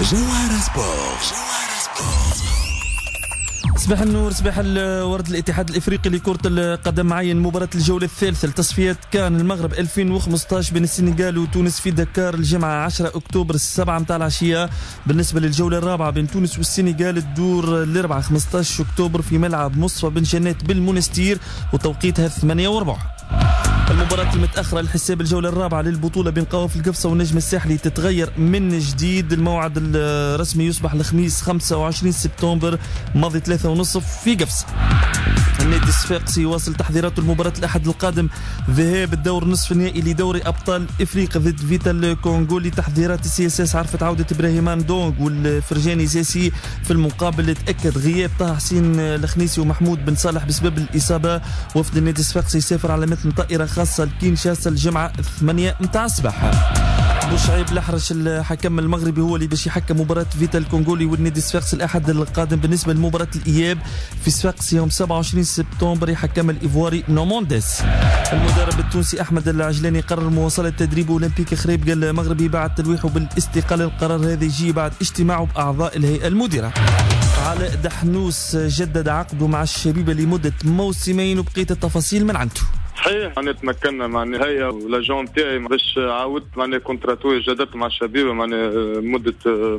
جوهرة سبورت. صباح النور، صباح الورد. الاتحاد الافريقي لكرة القدم عين مباراة الجولة الثالثة لتصفيات كان المغرب 2015 بين السنغال وتونس في دكار الجمعة 10 اكتوبر السبعة متاع العشية. بالنسبة للجولة الرابعة بين تونس والسنغال الدور الاربعاء 15 اكتوبر في ملعب مصطفى بن جنات بالمنستير وتوقيتها 8:15. المباراة المتأخرة لحساب الجولة الرابعة للبطولة بين قواف القفصة والنجم الساحلي تتغير من جديد. الموعد الرسمي يصبح الخميس 25 سبتمبر ماضي 3:30 في قفصة. النادي الصفاقسي يواصل تحضيراته المباراة الأحد القادم ذهاب الدور نصف النهائي لدوري أبطال إفريقيا ضد فيتال كونغولي. تحضيرات السي اس اس عرفت عودة إبراهيمان دونغ والفرجاني زاسي. في المقابل تأكد غياب طه حسين الخنيسي ومحمود بن صالح بسبب الإصابة. وفد النادي الصفاقسي يسافر على متن طائرة خاصة لكينشاسا الجمعة 8 متاع الصباح. بوشعيب الأحرش الحكم المغربي هو اللي باش يحكم مباراة فيتال كونغولي والنادي الصفاقسي الأحد القادم. بالنسبة لمباراة الإياب في صفاقسي يوم 27 سبتمبر يحكم الإيفواري نومونديس. المدرب التونسي أحمد العجلاني قرر مواصلة تدريب أولمبيك خريبكا المغربي بعد تلويحه بالاستقالة. القرار هذا يجي بعد اجتماعه بأعضاء الهيئة المديرة. علاء دحنوس جدد عقده مع الشبيبة لمدة موسمين وبقية التفاصيل من عنده. صحيح أنا تمكنا مع النهاية ولاجون تاعي باش عاودت مع كونتراتوي جددت مع الشبيبة مع مدة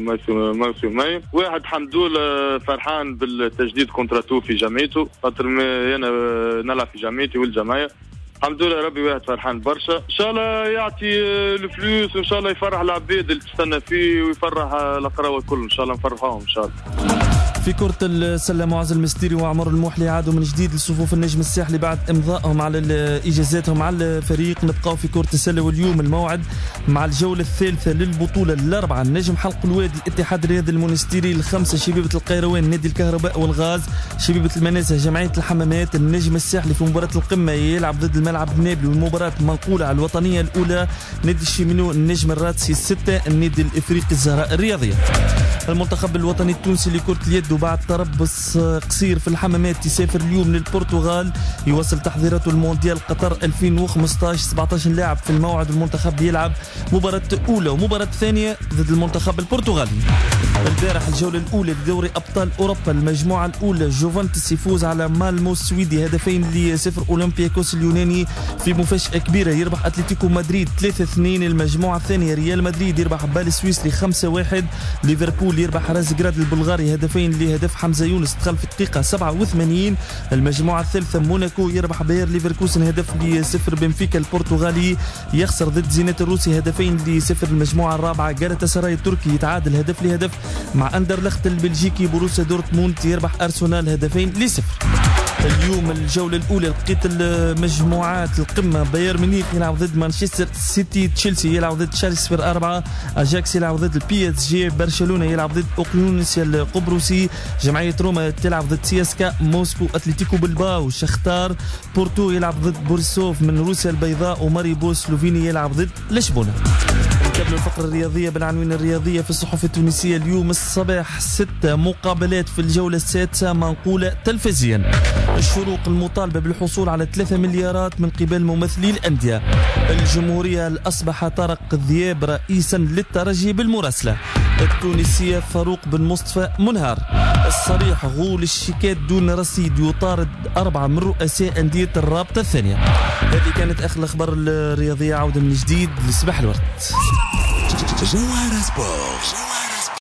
موسمين. واحد الحمد لله فرحان بالتجديد كونتراتو في جمعيته خاطر أنا نلعب في جمعيتي والجمعية. الحمد لله ربي واحد فرحان برشا. ان شاء الله يعطي الفلوس وان شاء الله يفرح العباد اللي تستنى فيه ويفرح القراوه الكل. ان شاء الله نفرحوهم ان شاء الله. في كرة السلة معز المستيري وعمر الموحلي عادوا من جديد لصفوف النجم الساحلي بعد امضائهم على اجازاتهم على الفريق. نبقاو في كرة السلة واليوم الموعد مع الجولة الثالثة للبطولة الأربعة. النجم حلق الوادي الاتحاد الرياضي المنستيري الخمسة شبيبة القيروان نادي الكهرباء والغاز شبيبة المنازه جمعية الحمامات. النجم الساحلي في مباراة القمة يلعب ضد الملعب النابلي والمباراة منقولة على الوطنية الأولى نادي الشيمينو النجم الراتسي 6 النادي الإفريقي الزهراء الرياضية. المنتخب الوطني التونسي لكرة اليد وبعد تربص قصير في الحمامات يسافر اليوم للبرتغال يواصل تحضيراته المونديال قطر 2015. 17 لاعب في الموعد. المنتخب يلعب مباراة أولى ومباراة ثانية ضد المنتخب البرتغالي. البارح الجولة الأولى لدوري أبطال أوروبا المجموعة الأولى جوفنتوس يفوز على مالمو السويدي 2-0. أولمبياكوس اليوناني في مفاجأة كبيرة يربح أتلتيكو مدريد 3-2. المجموعة الثانية ريال مدريد يربح بال السويسري 5-1. ليفربول يربح رازغراد البلغاري 2-0 حمزة يونس دخل في الدقيقة 87. المجموعة الثالثة موناكو يربح باير ليفركوسن 1-0. بنفيكا البرتغالي يخسر ضد زينات الروسي 2-0. المجموعة الرابعة جالاتاسراي التركي يتعادل 1-1 مع أندرلخت البلجيكي. بروسيا دورتموند يربح أرسنال 2-0. اليوم الجولة الأولى لقيت المجموعات القمة. بايرن ميونخ يلعب ضد مانشستر سيتي. تشيلسي يلعب ضد شالسبير 4. أجاكس يلعب ضد البي اس جي. برشلونة يلعب ضد أوقيونيسيا القبرصي. جمعية روما تلعب ضد سياسكا. موسكو أتلتيكو بلباو شختار. بورتو يلعب ضد بورسوف من روسيا البيضاء. وماريبو سلوفيني يلعب ضد لشبونة. نكمل الفقرة الرياضية بالعناوين الرياضية في الصحف التونسية اليوم الصباح. 6 مقابلات في الجولة السادسة منقولة تلفزيا. الشروق المطالبة بالحصول على 3 مليارات من قبل ممثلي الأندية. الجمهورية أصبح طارق الذياب رئيسا للترجي بالمراسلة. التونسية فاروق بن مصطفى منهار. الصريح غول الشيكات دون رصيد يطارد 4 من رؤساء أندية الرابطة الثانية. هذه كانت آخر الأخبار الرياضية. عودة من جديد لصباح الورد. جوهرة سبورت.